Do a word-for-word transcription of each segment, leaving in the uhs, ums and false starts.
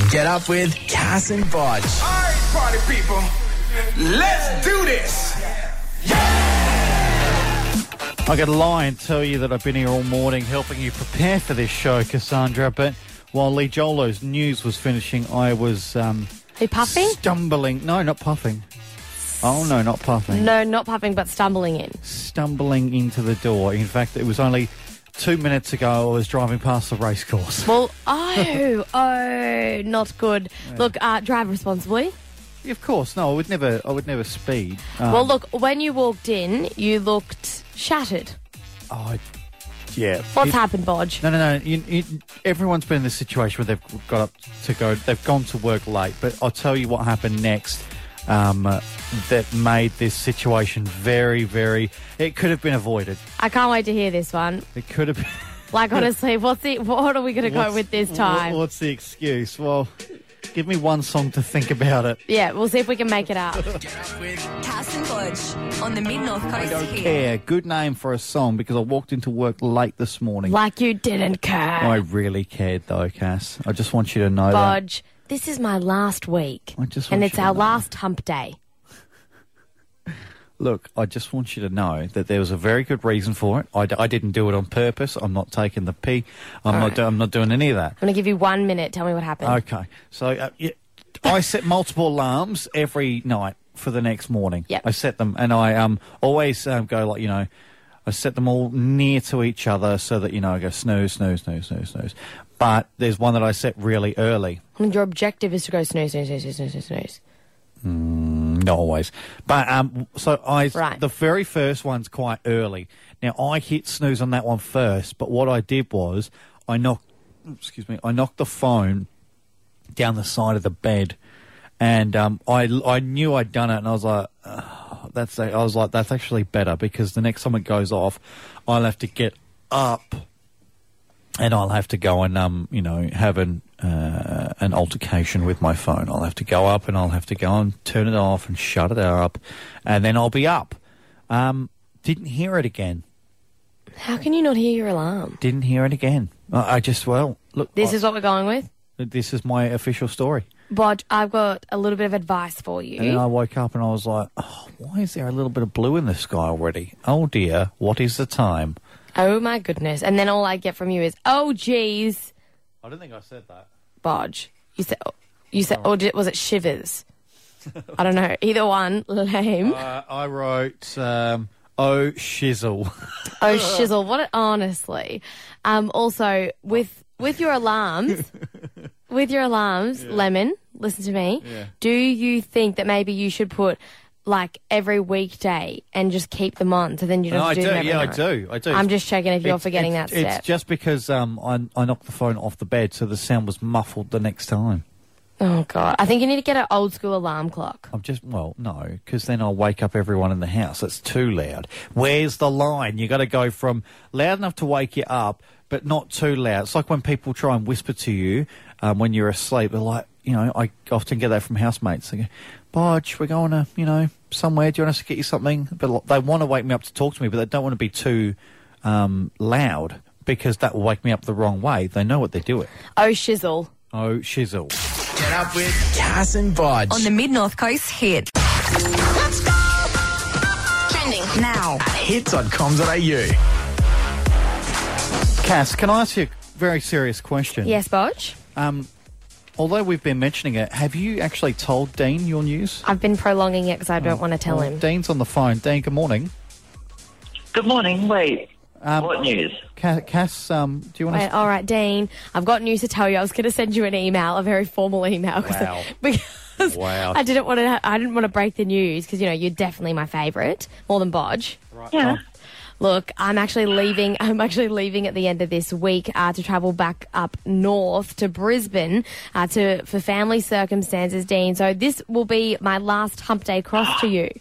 Get up with Cass and Bodge. All right, party people, let's do this. I got to lie and tell you that I've been here all morning helping you prepare for this show, Cassandra, but while Lee Jolo's news was finishing, I was um, Are you puffing? stumbling. No, not puffing. Oh, no, not puffing. No, not puffing, but stumbling in. Stumbling into the door. In fact, it was only two minutes ago I was driving past the racecourse. Well, oh, oh, not good. Yeah. Look, uh, drive responsibly. Of course, no, I would never, I would never speed. Um, well, look, when you walked in, you looked shattered. Oh, yeah. What's it, happened, Bodge? No, no, no. You, you, everyone's been in this situation where they've got up to go, they've gone to work late, but I'll tell you what happened next um, uh, that made this situation very, very, it could have been avoided. I can't wait to hear this one. It could have been. Like, honestly, what's the, what are we going to go with this time? What, what's the excuse? Well, give me one song to think about it. Yeah, we'll see if we can make it up. Cass and Bodge on the Mid-North Coast. I don't here. care. Good name for a song because I walked into work late this morning. Like you didn't care. I really cared though, Cass. I just want you to know Bodge, this is my last week. I just and want it's you to our know. last hump day. Look, I just want you to know that there was a very good reason for it. I, d- I didn't do it on purpose. I'm not taking the pee. I'm All not. right. Do- I'm not doing any of that. I'm going to give you one minute. Tell me what happened. Okay. So uh, yeah, I set multiple alarms every night for the next morning. Yep. I set them, and I um always um, go like you know, I set them all near to each other so that you know I go snooze, snooze, snooze, snooze, snooze. But there's one that I set really early. And your objective is to go snooze, snooze, snooze, snooze, snooze, snooze. Mm, not always. But um, so I Right. the very first one's quite early. Now I hit snooze on that one first, but what I did was I knocked excuse me, I knocked the phone down the side of the bed, and um, I I knew I'd done it, and I was like, oh, that's I was like that's actually better because the next time it goes off, I'll have to get up, and I'll have to go and um you know have an uh, an altercation with my phone. I'll have to go up and I'll have to go and turn it off and shut it up, and then I'll be up. Um, didn't hear it again. How can you not hear your alarm? Didn't hear it again. I, I just well look. This I, is what we're going with? this is my official story. Bodge, I've got a little bit of advice for you. And then I woke up and I was like, oh, why is there a little bit of blue in the sky already? Oh dear, what is the time? Oh my goodness. And then all I get from you is, oh geez. I don't think I said that. Bodge. You said, you said, or did, was it shivers? I don't know. Either one. Lame. Uh, I wrote, um, oh shizzle. Oh shizzle. What? A, honestly. Um, also, with with your alarms, with your alarms, yeah. Lemon, listen to me. Yeah. Do you think that maybe you should put like every weekday and just keep them on, so then you don't No, have to I do do. them every Yeah, night? I do. I do. I'm just checking if you're It's- forgetting it's, that step. It's just because um, I, I knocked the phone off the bed, so the sound was muffled the next time. Oh God! I think you need to get an old school alarm clock. I'm just well, no, because then I'll wake up everyone in the house. It's too loud. Where's the line? You got to go from loud enough to wake you up, but not too loud. It's like when people try and whisper to you um, when you're asleep. They're like, you know, I often get that from housemates. They go, Bodge, we're going to, you know, somewhere. Do you want us to get you something? But they want to wake me up to talk to me, but they don't want to be too um, loud because that will wake me up the wrong way. They know what they're doing. Oh shizzle! Oh shizzle! Get up with Cass and Bodge. On the Mid-North Coast hit. Let's go! Trending now. hits dot com dot a u. Cass, can I ask you a very serious question? Yes, Bodge. Um, although we've been mentioning it, have you actually told Dean your news? I've been prolonging it because I don't want to tell Well, him. Dean's on the phone. Dean, good morning. Good morning. Wait, Um, what news? Cass, Cass um, do you want Wait, to... all right, Dean. I've got news to tell you. I was going to send you an email, a very formal email, cause Wow. because Wow. I didn't want to. I didn't want to break the news because you know you're definitely my favourite, more than Bodge. Yeah. Look, I'm actually leaving. I'm actually leaving at the end of this week uh, to travel back up north to Brisbane uh, to for family circumstances, Dean. So this will be my last hump day cross to you.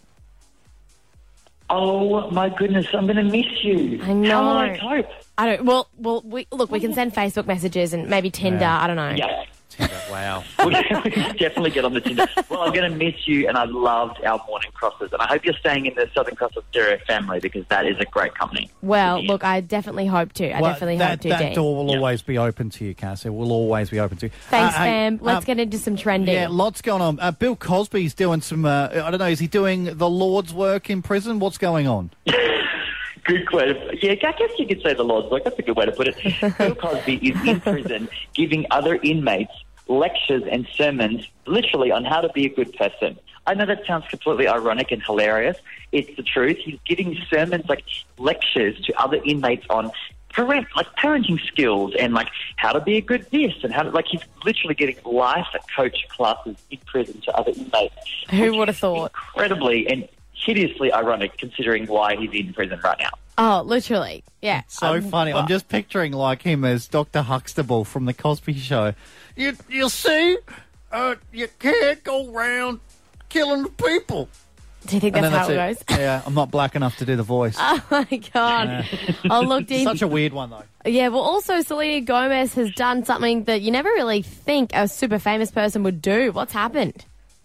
Oh my goodness, I'm going to miss you. I know. How will I cope? I don't. Well, well. We, look, we can send Facebook messages and maybe Tinder. Yeah. I don't know. Yeah. Wow. we we should definitely get on the Tinder. Well, I'm going to miss you, and I loved our morning crosses. And I hope you're staying in the Southern Cross Stereo family because that is a great company. Well, look, I definitely hope to. I Well, definitely that, hope to, that Dean. door will Yeah. always be open to you, Cass. It will always be open to you. Thanks, Uh, hey, fam. Let's um, get into some trending. Yeah, lots going on. Uh, Bill Cosby's doing some, uh, I don't know, is he doing the Lord's work in prison? What's going on? Good way to, yeah, I guess you could say the Lord's work. That's a good way to put it. Bill Cosby is in prison giving other inmates lectures and sermons literally on how to be a good person. I know that sounds completely ironic and hilarious. It's the truth. He's giving sermons, like lectures to other inmates on parent, like parenting skills and like how to be a good this and how to, like he's literally getting life coach classes in prison to other inmates. Who which would have is thought? Incredibly and hideously ironic considering why he's in prison right now. Oh, literally. Yeah. So Um, funny. I'm just picturing like him as Doctor Huxtable from the Cosby Show. You, you see, uh, you can't go around killing people. Do you think And that's then how that's it goes? Yeah, I'm not black enough to do the voice. Oh, my God. Oh, look, Dean. Such a weird one, though. Yeah, well, also, Selena Gomez has done something that you never really think a super famous person would do. What's happened?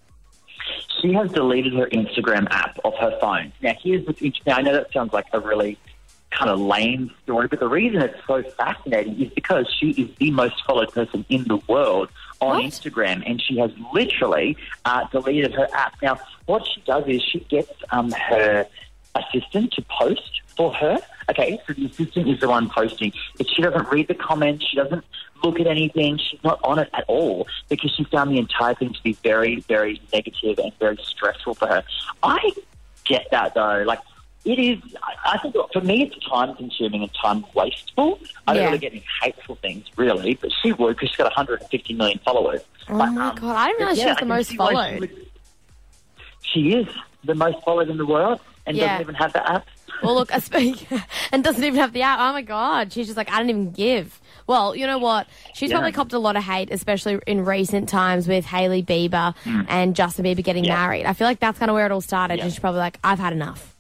She has deleted her Instagram app off her phone. Now, here's what's interesting. I know that sounds like a really kind of lame story, but the reason it's so fascinating is because she is the most followed person in the world on What? Instagram, and she has literally uh, deleted her app. Now, what she does is she gets um, her assistant to post for her. Okay, so the assistant is the one posting, but she doesn't read the comments, she doesn't look at anything, she's not on it at all because she found the entire thing to be very, very negative and very stressful for her. I get that though, like it is, I I think for me it's time consuming and time wasteful. I don't Yeah. really get any hateful things really, but she would because she's got one hundred fifty million followers. Oh, But, my um, God. I didn't but realize she yeah, was the I can most see why she followed. would- She is the most followed in the world and Yeah. doesn't even have the app. Well, look, I speak and doesn't even have the app. Oh, my God. She's just like, I don't even give. Well, you know what? She's Yeah. probably copped a lot of hate, especially in recent times with Hailey Bieber and Justin Bieber getting Yeah. married. I feel like that's kind of where it all started. Yeah. And she's probably like, I've had enough.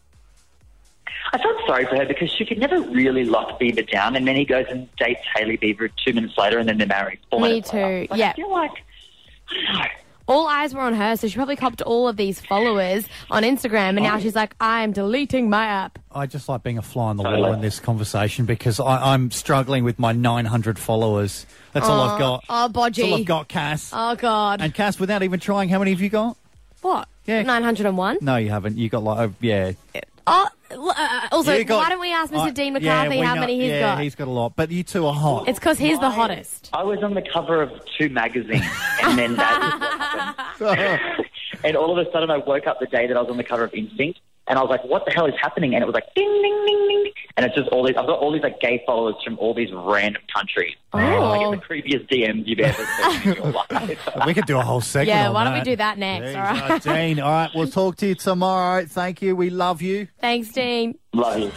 I felt sorry for her because she could never really lock Bieber down, and then he goes and dates Hailey Bieber two minutes later, and then they're married. Four Me minutes later. too, Like, yeah. I feel like, I don't know. All eyes were on her, so she probably copped all of these followers on Instagram, and now she's like, I am deleting my app. I just like being a fly on the wall Totally. in this conversation because I, I'm struggling with my nine hundred followers. That's all I've got. Oh, That's all bodgy. I've got, Cass. Oh, God. And Cass, without even trying, how many have you got? What? Yeah. nine hundred and one? No, you haven't. You got like, oh, yeah. Oh, uh, also, You got- why don't we ask Mister I- Dean yeah, McCarthy we how know- many he's yeah, got? he's got a lot. But you two are hot. It's because he's the Why? hottest. I was on the cover of two magazines, and then that is what happened. And all of a sudden, I woke up the day that I was on the cover of Instinct, and I was like, "What the hell is happening?" And it was like, "Ding, ding, ding, ding," and it's just all these. I've got all these like gay followers from all these random countries. Like Oh. the creepiest D Ms you've ever seen in your life. We could do a whole segment Yeah, on why don't we that. do that next, Jeez, all right? uh, Dean, all right, we'll talk to you tomorrow. Thank you. We love you. Thanks, Dean. Love you.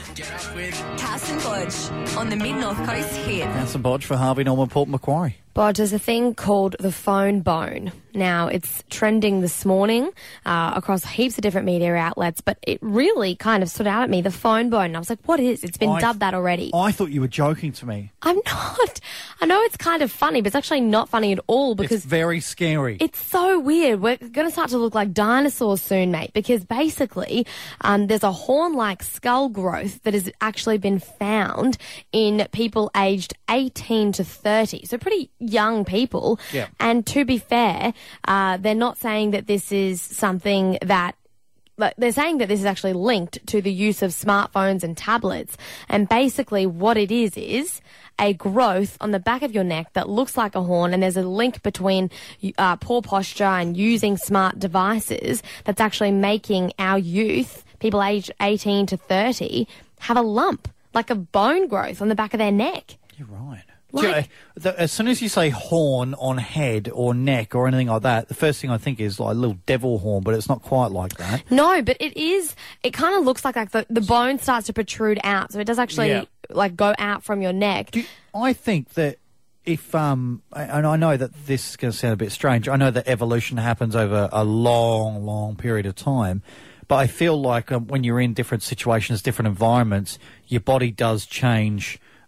Cass and Bodge on the Mid North Coast hit. And some bodge for Harvey Norman Port Macquarie. Bodge, there's a thing called the phone bone. Now, it's trending this morning uh, across heaps of different media outlets, but it really kind of stood out at me, the phone bone. And I was like, what is? It's been I- dubbed that already. I thought you were joking to me. I'm not. I know it's kind of funny, but it's actually not funny at all because It's very scary. it's so weird. We're going to start to look like dinosaurs soon, mate, because basically um, there's a horn-like skull growth that has actually been found in people aged eighteen to thirty, so pretty young people. Yeah. And to be fair, uh, they're not saying that this is something that like, they're saying that this is actually linked to the use of smartphones and tablets. And basically what it is is a growth on the back of your neck that looks like a horn, and there's a link between uh, poor posture and using smart devices that's actually making our youth, people aged eighteen to thirty, have a lump, like a bone growth on the back of their neck. You're right. Like- Do you know, the, as soon as you say horn on head or neck or anything like that, the first thing I think is like a little devil horn, but it's not quite like that. No, but it is, it kind of looks like, like the, the bone starts to protrude out, so it does actually Yeah. like go out from your neck. Do you- I think that if, um, and I know that this is going to sound a bit strange, I know that evolution happens over a long, long period of time, but I feel like um, when you're in different situations, different environments, your body does change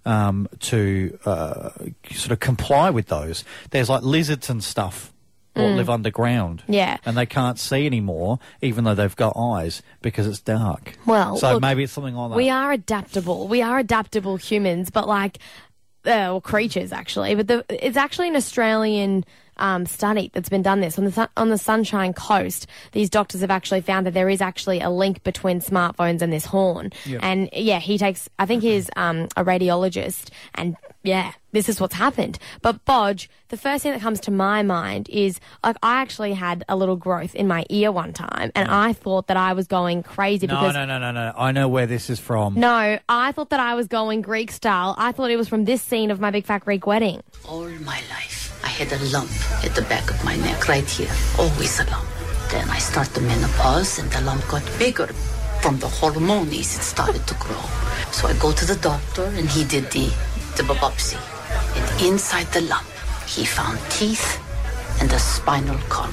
um, to uh, sort of comply with those. There's like lizards and stuff that live underground. Yeah. And they can't see anymore, even though they've got eyes, because it's dark. Well, so look, maybe it's something like that. We are adaptable. We are adaptable humans, but like, uh, or creatures actually. But the, it's actually an Australian um, study that's been done this on the sun, on the Sunshine Coast. These doctors have actually found that there is actually a link between smartphones and this horn. Yep. And yeah, he takes. I think he's um, a radiologist, and yeah, this is what's happened. But Bodge, the first thing that comes to my mind is like I actually had a little growth in my ear one time, and I thought that I was going crazy no, because no, no, no, no. I know where this is from. no, I thought that I was going Greek style. I thought it was from this scene of My Big Fat Greek Wedding. All my life, I had a lump at the back of my neck, right here. Always a lump. Then I start the menopause, and the lump got bigger. From the hormones, it started to grow. So I go to the doctor, and he did the, the biopsy. And inside the lump, he found teeth and a spinal column.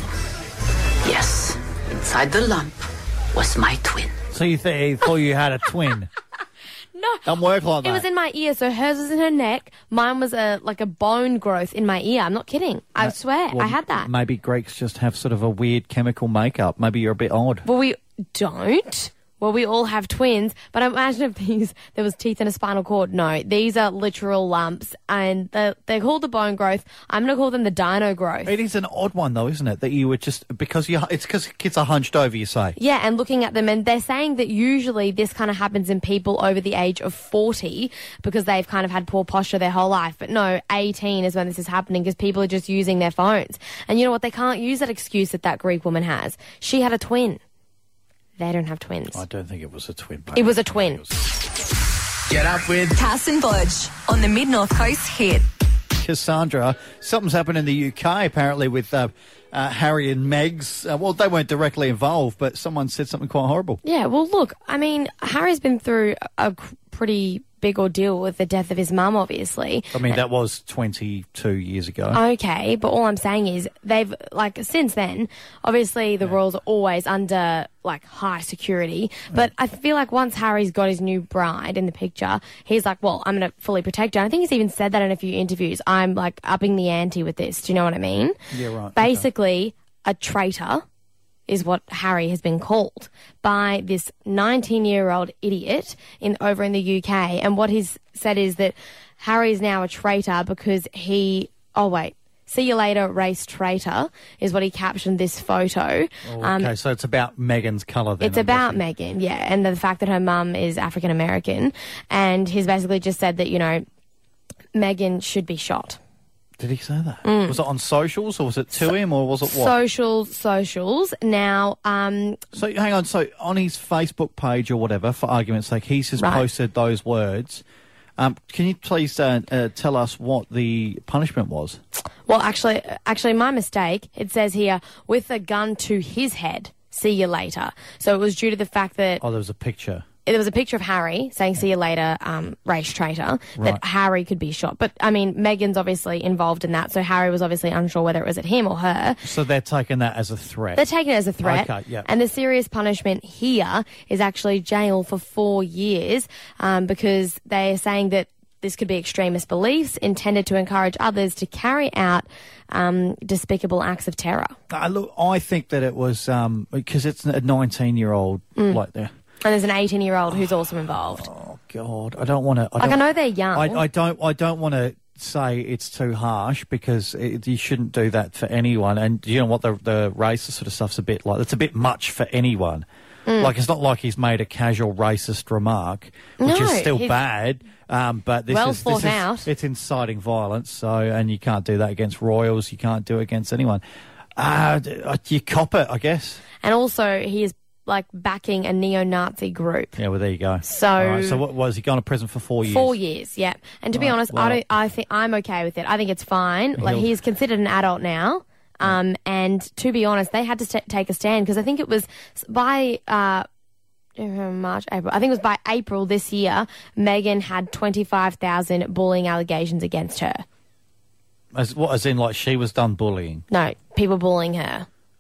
Yes, inside the lump was my twin. So you, th- you thought you had a twin? No. Don't work like that. It was in my ear, so hers was in her neck. Mine was a like a bone growth in my ear. I'm not kidding. I swear, Well, I had that. Maybe Greeks just have sort of a weird chemical makeup. Maybe you're a bit odd. Well, we don't. Well, we all have twins, but imagine if these there was teeth and a spinal cord. No, these are literal lumps, and they're, they're called the bone growth. I'm going to call them the dino growth. It is an odd one, though, isn't it? That you were just because you it's because kids are hunched over. You say. Yeah, and looking at them, and they're saying that usually this kind of happens in people over the age of forty because they've kind of had poor posture their whole life. But no, eighteen is when this is happening because people are just using their phones. And you know what? They can't use that excuse that that Greek woman has. She had a twin. They don't have twins. I don't think it was a twin. It was a twin. Get up with Cass and Bodge on the Mid North Coast hit. Cassandra, something's happened in the U K apparently with uh, uh, Harry and Meg's. Uh, well, they weren't directly involved, but someone said something quite horrible. Yeah, well, look, I mean, Harry's been through a pretty big ordeal with the death of his mum, obviously. I mean, that was twenty-two years ago. Okay, but all I'm saying is they've, like, since then, obviously the royals are always under, like, high security. But I feel like once Harry's got his new bride in the picture, he's like, well, I'm going to fully protect her. I think he's even said that in a few interviews. I'm, like, upping the ante with this. Do you know what I mean? Yeah, right. Basically, a traitor is what Harry has been called by this nineteen-year-old idiot in over in the U K. And what he's said is that Harry is now a traitor because he... Oh, wait. See you later, race traitor, is what he captioned this photo. Oh, Um, okay, so it's about Meghan's colour then. it's I'm about guessing. Meghan, yeah, and the fact that her mum is African-American. And he's basically just said that, you know, Meghan should be shot. Did he say that? Was it on socials or was it to him or was it what? Socials, socials. Now, um, So hang on. So on his Facebook page or whatever, for argument's sake, he's just Right. posted those words. Um, can you please uh, uh, tell us what the punishment was? well, actually, actually, my mistake. It says here, with a gun to his head. See you later. So it was due to the fact that Oh, there was a picture. there was a picture of Harry saying "see you later, um, race traitor," Right. that Harry could be shot. But I mean, Meghan's obviously involved in that, so Harry was obviously unsure whether it was at him or her. So they're taking that as a threat. They're taking it as a threat. Okay, yeah. And the serious punishment here is actually jail for four years um, because they are saying that this could be extremist beliefs intended to encourage others to carry out um, despicable acts of terror. Uh, look, I think that it was um, because it's a nineteen-year-old Mm. like there. And there's an eighteen-year-old who's also involved. Oh God, I don't want to. Like, I know they're young. I, I don't. I don't want to say it's too harsh because it, you shouldn't do that for anyone. And you know what, the the racist sort of stuff's a bit like it's a bit much for anyone. Mm. Like it's not like he's made a casual racist remark, which No, is still he's- bad. Um, but this Well is thought this is, out. it's inciting violence. So, and you can't do that against royals. You can't do it against anyone. Uh, d- uh, you cop it, I guess. And also, he is like backing a neo-Nazi group. Yeah, well, there you go. So- All right, so what was he gone to prison for four years? Four years, yeah. And to be Right, honest, well- I don't. I think I'm okay with it. I think it's fine. Like He'll- he's considered an adult now. Um, and to be honest, they had to st- take a stand because I think it was by uh, March, April. I think it was by April this year. Meghan had twenty-five thousand bullying allegations against her. As what? As in, like she was done bullying. No, people bullying her.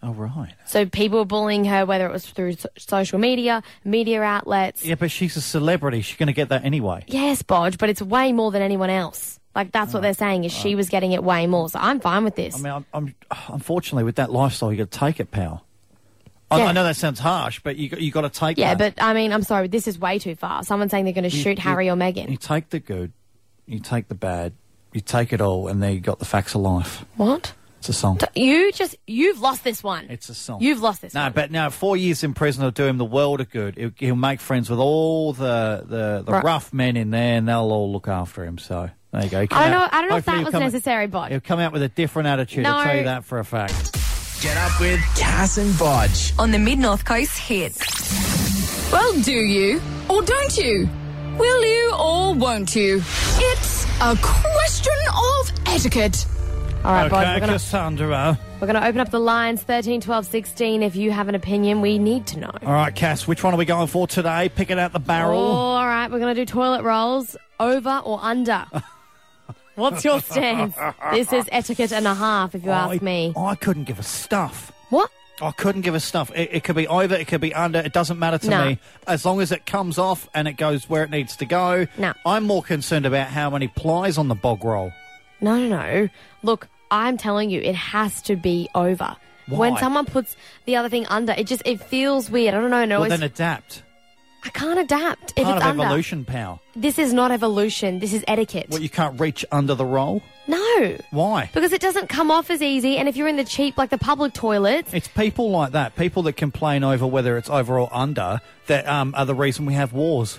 Oh, right. So people were bullying her, whether it was through so- social media, media outlets. Yeah, but she's a celebrity. She's going to get that anyway. Yes, Bodge, but it's way more than anyone else. Like, that's what they're saying, is she was getting it way more. So I'm fine with this. I mean, I'm, I'm unfortunately, with that lifestyle, you got to take it, pal. I, Yeah. I know that sounds harsh, but you you got to take yeah, that. but I mean, I'm sorry, this is way too far. Someone's saying they're going to You- shoot you- Harry or Meghan. You take the good, you take the bad, you take it all, and then you got the facts of life. What? It's a song. You just, you've lost this one. It's a song. You've lost this No, one. but now four years in prison will do him the world of good. He'll, he'll make friends with all the the, the Right. rough men in there, and they'll all look after him. So there you go. He'll come I don't know, out- I don't know if hopefully that he'll was come- necessary, Bodge. He'll come out with a different attitude. I'll No. tell you that for a fact. Get up with Cass and Bodge. On the Mid-North Coast hit. Well, do you? Or don't you? Will you or won't you? It's a question of etiquette. All right, Bodge, Okay, we're going to Cassandra. we're gonna open up the lines, thirteen, twelve, sixteen. If you have an opinion, we need to know. All right, Cass, which one are we going for today? Pick it out the barrel. All right, we're going to do toilet rolls, over or under. What's your stance? This is etiquette and a half, if you I, ask me. I couldn't give a stuff. What? I couldn't give a stuff. It, it could be over, it could be under. It doesn't matter to No. me. As long as it comes off and it goes where it needs to go. No. I'm more concerned about how many plies on the bog roll. No, no, no. Look, I'm telling you, it has to be over. When Why? someone puts the other thing under, it just, it feels weird. I don't know. No, Well, it's- then adapt. I can't adapt if Part it's of under. evolution, pal. This is not evolution. This is etiquette. What, you can't reach under the roll? No. Why? Because it doesn't come off as easy, and if you're in the cheap, like the public toilets, It's people like that, people that complain over whether it's over or under, that um, are the reason we have wars.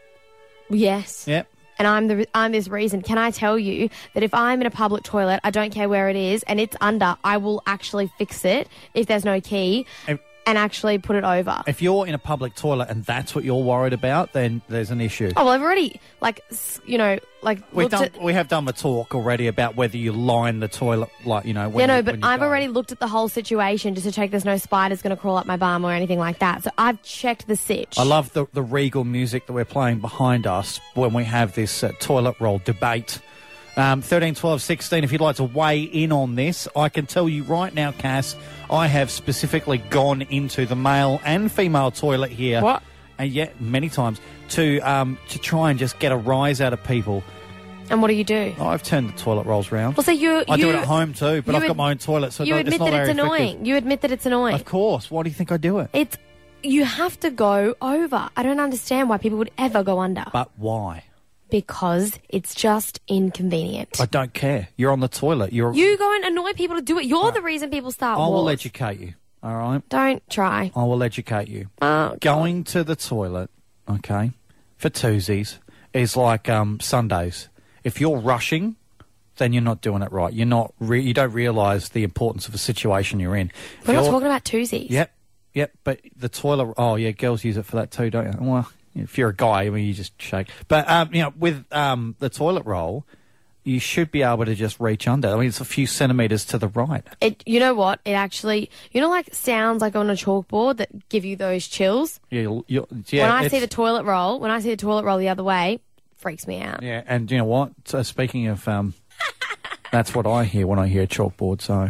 yes. Yep. And I'm the I'm this reason. Can I tell you that if I'm in a public toilet, I don't care where it is, and it's under, I will actually fix it if there's no key, If- and actually put it over. If you're in a public toilet and that's what you're worried about, then there's an issue. Oh well, I've already like s- you know like We've looked done, at. we have done the talk already about whether you line the toilet, like, you know, when Yeah, no, you- but when you I've go. already looked at the whole situation just to check there's no spiders going to crawl up my bum or anything like that. So I've checked the sitch. I love the, the regal music that we're playing behind us when we have this uh, toilet roll debate. Um, thirteen, twelve, sixteen, if you'd like to weigh in on this, I can tell you right now, Cass, I have specifically gone into the male and female toilet here. What? And yet, many times, to um, to try and just get a rise out of people. And what do you do? I've turned the toilet rolls round. Well, so you I do you- it at home too, but you I've got ad- my own toilet, so you it's admit not that it's very annoying. effective. You admit that it's annoying. Of course. Why do you think I do it? It's you have to go over. I don't understand why people would ever go under. But why? Because it's just inconvenient. I don't care. You're on the toilet. You're. You go and annoy people to do it. You're the reason people start I will wars. educate you. All right. Don't try. I will educate you. Oh, Going to the toilet, okay, for twosies is like um, Sundays. If you're rushing, then you're not doing it right. You're not. Re- you don't realise the importance of the situation you're in. If We're not you're- talking about twosies. Yep, yep. But the toilet. Oh yeah, girls use it for that too, don't you? Well, if you're a guy, I mean, you just shake. But um, you know, with um, the toilet roll, you should be able to just reach under. I mean, it's a few centimetres to the right. It. You know what? It actually. You know, like sounds like on a chalkboard that give you those chills. Yeah, you'll, you'll, yeah. when I see it's- the toilet roll, when I see the toilet roll the other way, freaks me out. Yeah, and you know what? So speaking of, um, that's what I hear when I hear a chalkboard. So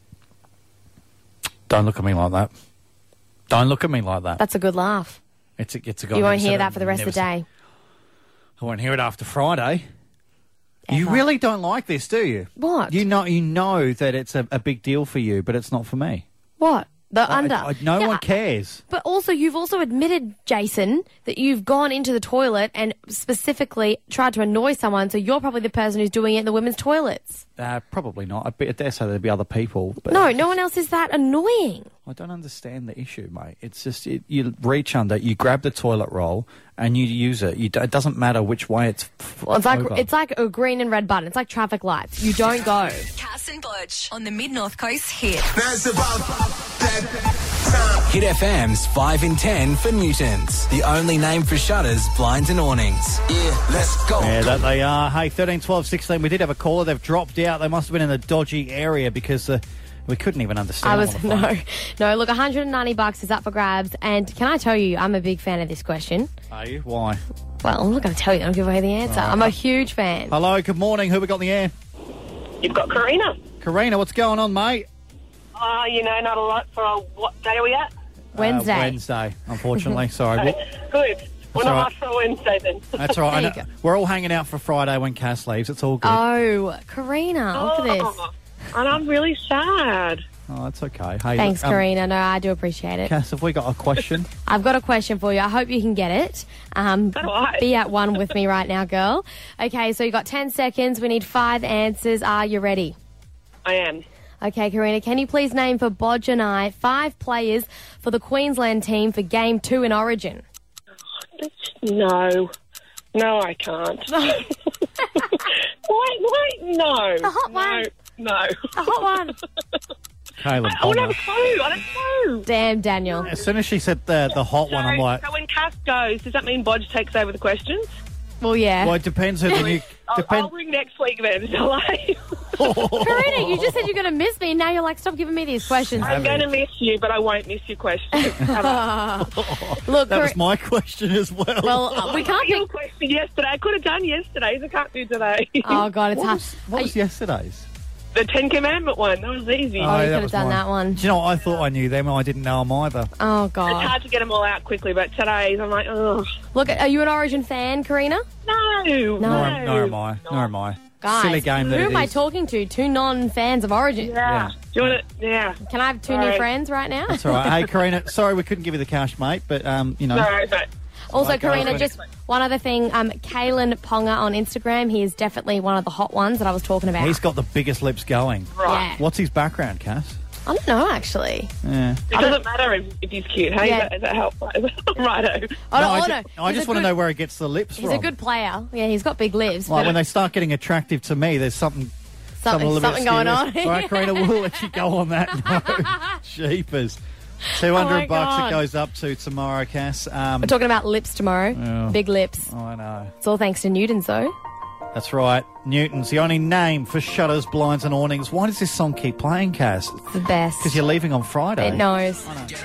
don't look at me like that. Don't look at me like that. That's a good laugh. It's a, it's a You won't hear that for the rest of the never day. I won't hear it after Friday. You Ever. really don't like this, do you? What? You know, you know that it's a, a big deal for you, but it's not for me. What? The I- under. I- no Yeah, one I- cares. But also, you've also admitted, Jason, that you've gone into the toilet and specifically tried to annoy someone, so you're probably the person who's doing it in the women's toilets. Uh, probably not. I, be, I dare say there'd be other people. But No, no one else is that annoying. I don't understand the issue, mate. It's just it, you reach under, you grab the toilet roll, and you use it. You, d- it doesn't matter which way it's. F- Well, it's like over. it's like a green and red button. It's like traffic lights. You don't go. Cass and Bodge on the Mid-North Coast hit. Now it's about that time. Hit F M's five in ten for Newtons. The only name for shutters, blinds and awnings. Yeah, let's go. Yeah, that they are. Hey, thirteen, twelve, sixteen. We did have a caller. They've dropped out. They must have been in a dodgy area because uh, we couldn't even understand. I them was on the phone. no, no. Look, one hundred ninety bucks is up for grabs, and can I tell you, I'm a big fan of this question. Are you? Why? Well, I'm not going to tell you. I'll give away the answer. I'm a huge fan. Hello. Good morning. Who we got in the air? You've got Karina. Karina, what's going on, mate? Uh, you know, not a lot for a, what day are we at? Wednesday. Uh, Wednesday, unfortunately. Sorry. Well, Good. We're all not right. much for a Wednesday then. that's all right. I There you know- We're all hanging out for Friday when Cass leaves. It's all good. Oh, Karina, look at this. Oh, and I'm really sad. Oh, that's okay. Hey, Thanks, um, Karina. No, I do appreciate it. Cass, have we got a question? I've got a question for you. I hope you can get it. Um, So do I. be at one with me right now, girl. Okay, so you got ten seconds. We need five answers. Are you ready? I am. Okay, Karina, can you please name for Bodge and I five players for the Queensland team for Game two in Origin? No. No, I can't. why, why? No. The hot no, one. No. The hot one. Caleb I don't have Bonner. a clue. I don't know. Damn, Daniel. As soon as she said the the hot one, I'm like, So when Cass goes, does that mean Bodge takes over the questions? Well, yeah. well, it depends who the new. I'll, Depend, I'll ring next week then, shall I? Karina, you just said you're going to miss me. Now you're like, stop giving me these questions. I'm going to miss you, but I won't miss your questions. Look, that was Kar- my question as well. well, uh, we can't Your pick. question yesterday. I could have done yesterday's. I can't do today. Oh God, it's what hard. was, what was yesterday's? The Ten Commandment one. That was easy. Oh, Oh, you that could have was done mine. that one. Do you know what? I thought I knew them. I didn't know them either. Oh It's God. hard to get them all out quickly, but today's, I'm like, oh, Look, are you an Origin fan, Karina? no. No. Nor, am- nor am I. Nor am I. Guys, Silly game that who it am I is. talking to? Two non-fans of Origin. Yeah. Yeah. Do you want it? Yeah. Can I have two new Alright. friends right now? That's all right. Hey, Karina, sorry we couldn't give you the cash, mate, but, um, you know. No, but Also, Like Karina, Origin. just one other thing. Um, Kalen Ponga on Instagram. He is definitely one of the hot ones that I was talking about. He's got the biggest lips going. right. Yeah. What's his background, Cass? I don't know, actually. Yeah. It doesn't matter if, if he's cute. Hey, Yeah. does that help? Righto. Oh, No, no, I, oh, ju- no. I He's just a want to good- know where he gets the lips He's from. a good player. Yeah, he's got big lips. Like but when they start getting attractive to me, there's something something, a little something bit going on. mysterious. All right, Karina, we'll let you go on that note. Jeepers. two hundred Oh my bucks God. it goes up to tomorrow, Cass. Um, We're talking about lips tomorrow. Yeah. Big lips. oh, I know. It's all thanks to Newton's, though. That's right. Newton's the only name for shutters, blinds and awnings. Why does this song keep playing, Cass? It's the best. Because you're leaving on Friday. It knows.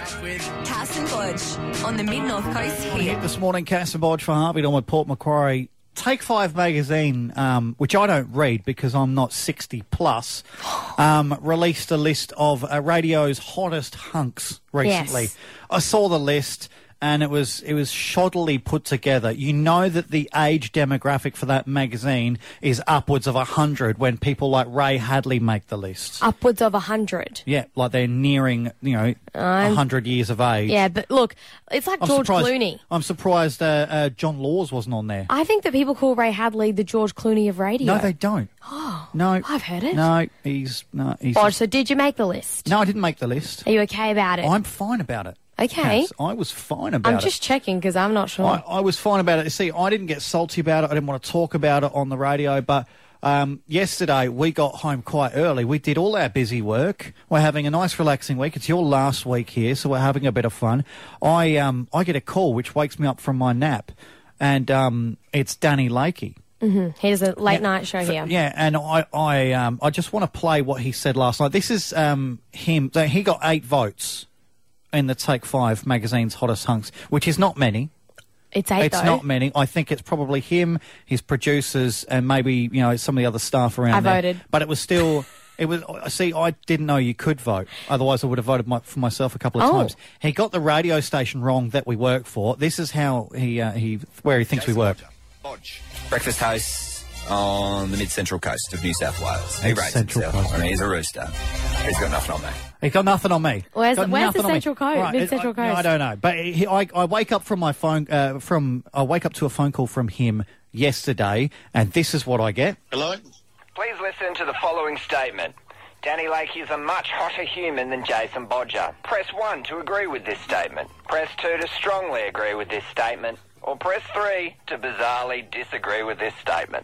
Cass and Bodge on the Mid North Coast Hit here. this morning, Cass and Bodge for Harvey on with Port Macquarie. Take Five magazine, um, which I don't read because I'm not sixty plus, um, released a list of uh, radio's hottest hunks recently. Yes. I saw the list and it was it was shoddily put together. You know that the age demographic for that magazine is upwards of one hundred when people like Ray Hadley make the list. Upwards of a hundred. Yeah, like they're nearing, you know, one hundred years of age. Yeah, but look, it's like I'm George surprised, Clooney. I'm surprised uh, uh, John Laws wasn't on there. I think that people call Ray Hadley the George Clooney of radio. No, they don't. no, I've heard it. No, he's no, he's. Bodge, just- so did you make the list? no, I didn't make the list. Are you okay about it? I'm fine about it. Okay. Cass. I was fine about I'm it. just checking because I'm not sure. I, I was fine about it. See, I didn't get salty about it. I didn't want to talk about it on the radio. But um, yesterday we got home quite early. We did all our busy work. We're having a nice, relaxing week. It's your last week here, so we're having a bit of fun. I um, I get a call which wakes me up from my nap, and um, it's Danny Lakey. He does a late Yeah, night show f- here. Yeah, and I, I, um, I just want to play what he said last night. This is um, him. so He got eight votes in the Take Five magazine's hottest hunks, which is not many. It's eight, It's though. not many. I think it's probably him, his producers, and maybe you know some of the other staff around. I there. voted. But it was still. It was. See, I didn't know you could vote. Otherwise, I would have voted my, for myself a couple of Oh. times. He got the radio station wrong that we work for. This is how he uh, he where he thinks we work. Breakfast house on the mid-central coast of New South Wales. He rates Mid-Central himself. coast. I mean, he's a rooster. He's got nothing on me. He's got nothing on me. Where's- Got where's nothing the on me. Central Coast? Right, Mid-Central it- I- no, I Coast? don't know. But he, I, I wake up from my phone uh, from I wake up to a phone call from him yesterday, and this is what I get. Hello? Please listen to the following statement. Danny Lakey is a much hotter human than Jason Bodger. Press one to agree with this statement. Press two to strongly agree with this statement. Or press three to bizarrely disagree with this statement.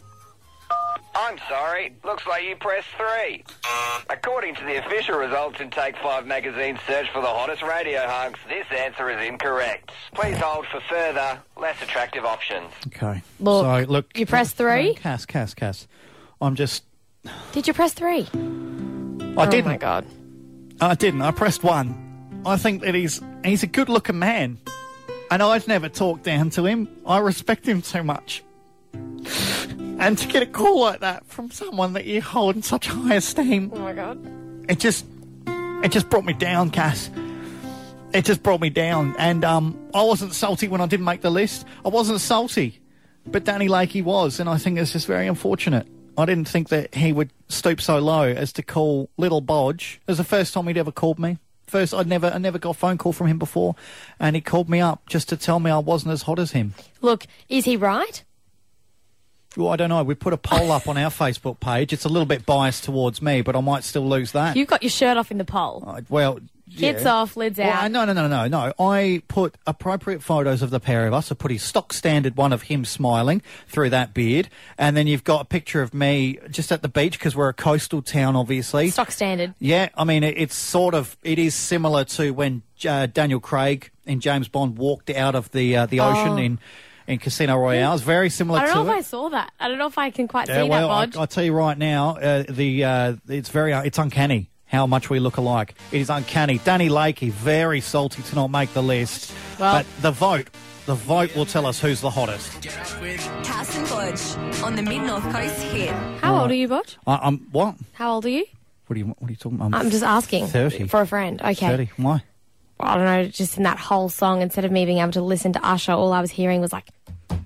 I'm sorry, looks like you pressed three. According to the official results in Take Five magazine's search for the hottest radio hunks, this answer is incorrect. Please hold for further, less attractive options. Okay. Look, so, look you press three? No, Cass, Cass, Cass. I'm just. Did you press three? I oh, didn't. my God. I didn't. I pressed one. I think that he's he's a good-looking man, and I'd never talk down to him. I respect him too much. And to get a call like that from someone that you hold in such high esteem, Oh, my God. it just it just brought me down, Cass. It just brought me down. And um, I wasn't salty when I didn't make the list. I wasn't salty. But Danny Lakey was, and I think it's just very unfortunate. I didn't think that he would stoop so low as to call Little Bodge. It was the first time he'd ever called me. First, I'd never, I never got a phone call from him before, and he called me up just to tell me I wasn't as hot as him. Look, is he right? Well, I don't know. We put a poll up on our Facebook page. It's a little bit biased towards me, but I might still lose that. You've got your shirt off in the poll. Uh, well, Hits yeah. off, lids Well, out. no, no, no, no, no. I put appropriate photos of the pair of us. I put his stock standard one of him smiling through that beard. And then you've got a picture of me just at the beach because we're a coastal town, obviously. Stock standard. Yeah, I mean, it, it's sort of, it is similar to when uh, Daniel Craig in James Bond walked out of the uh, the ocean Oh. in, in Casino Royale. It's very similar I don't to know it. if I saw that. I don't know if I can quite Yeah, see well, that, Bodge. I, I'll tell you right now, uh, the uh, it's very uh, it's uncanny how much we look alike. It is uncanny. Danny Lakey, very salty to not make the list. Well- but the vote, the vote will tell us who's the hottest. Cass and Bodge on the Mid North Coast hit. How old are you, Bodge? I, I'm what? How old are you? What are you? What are you talking about? I'm just asking. thirty. For a friend. Okay. Thirty. Why? I don't know, just in that whole song, instead of me being able to listen to Usher, all I was hearing was like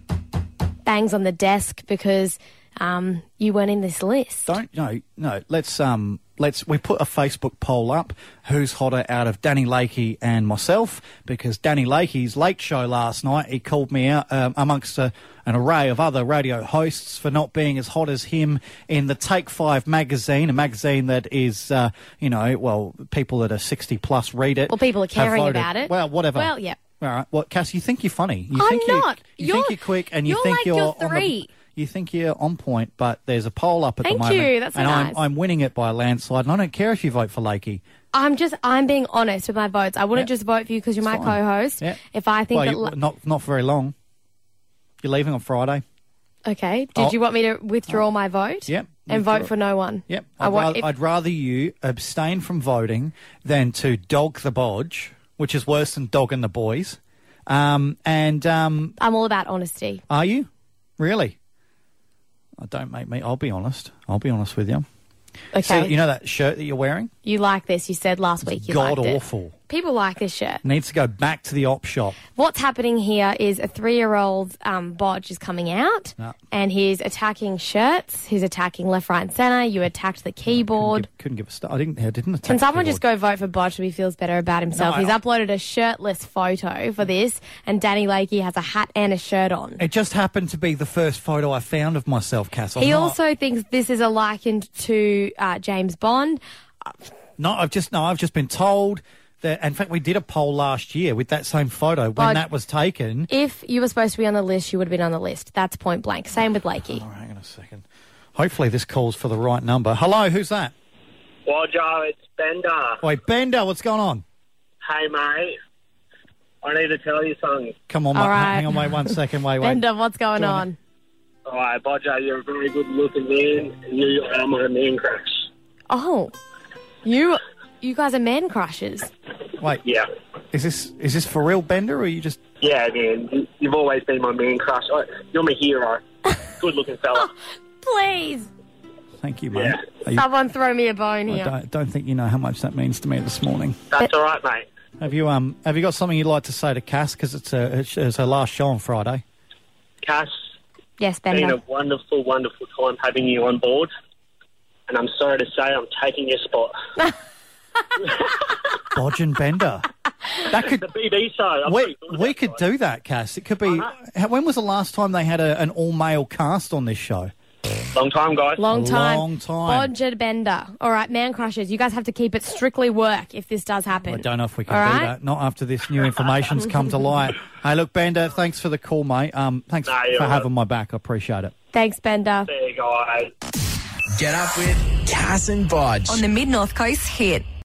bangs on the desk because um, you weren't in this list. Don't no no. Let's um let's we put a Facebook poll up. Who's hotter out of Danny Lakey and myself? Because Danny Lakey's late show last night, he called me out um, amongst a, an array of other radio hosts for not being as hot as him in the Take Five magazine, a magazine that is uh, you know well people that are sixty plus read it. Well, people are have caring voted. about it. Well, whatever. Well, yeah. All right. Well, Cass, you think you're funny. You I'm think not. You, you You're- think you're quick, and you you're think like you're you're on the. three. You think you're on point, but there's a poll up at Thank the moment. you, that's so and nice. I'm, I'm winning it by a landslide, and I don't care if you vote for Lakey. I'm just, I'm being honest with my votes. I wouldn't Yeah. just vote for you because you're my It's fine. co-host. Yeah. If I think well, that... you, La- not not for very long. You're leaving on Friday. okay, did Oh. you want me to withdraw my vote? Yep. And Withdraw- vote for no one? Yep. I I'd, want, rather, if- I'd rather you abstain from voting than to dog the bodge, which is worse than dogging the boys. Um, and um, I'm all about honesty. are you? Really? Oh, don't make me. I'll be honest. I'll be honest with you. Okay. So, you know that shirt that you're wearing? You like this. You said last week you God liked it. awful. People like this shirt. Needs to go back to the op shop. What's happening here is a three-year-old um, Bodge is coming out No. and he's attacking shirts. He's attacking left, right and centre. You attacked the keyboard. Couldn't give, couldn't give a start. I didn't. I didn't attack Can someone the just go vote for Bodge so he feels better about himself? No, He's I- uploaded a shirtless photo for this, and Danny Lakey has a hat and a shirt on. It just happened to be the first photo I found of myself, Cass. I'm He not- also thinks this is a likened to uh, James Bond. No, I've just no. I've just been told that. In fact, we did a poll last year with that same photo when Bod- that was taken. If you were supposed to be on the list, you would have been on the list. That's point blank. Same with Lakey. Oh, hang on a second. Hopefully, this calls for the right number. Hello, who's that? Well, Joe, it's Bender. Wait, Bender, what's going on? Hey, mate. I need to tell you something. Come on, All mate. right. Hang on, wait one second. Wait, wait. Bender, what's going Go on. on? All right, Bodger, you're a very good-looking man, and you are my man crush. Oh, you you guys are man crushers. Wait, Yeah. is this is this for real, Bender, or are you just? Yeah, man. You- You've always been my man crush. I- You're my hero. Good-looking fella. Please, Thank you, mate. Yeah. Are you- someone throw me a bone I here. don't, don't think you know how much that means to me this morning. That's all right, mate. Have you um have you got something you'd like to say to Cass because it's a it's, it's her last show on Friday? Cass, Yes, been a Bender. wonderful, wonderful time having you on board. And I'm sorry to say I'm taking your spot. Bodge and Bender. That could The B B show. I'm we, pretty good at we that, could guys. do that, Cass. It could be. how- When was the last time they had a, an all male cast on this show? Long time, guys. Long A time. long time. Bodge and Bender. All right, man crushers. You guys have to keep it strictly work if this does happen. I don't know if we can All do right? that. Not after this new information's come to light. Hey, look, Bender, thanks for the call, mate. Um, thanks No, you're for right. having my back. I appreciate it. Thanks, Bender. There you go, guys. Get up with Cass and Bodge. On the Mid North Coast hit.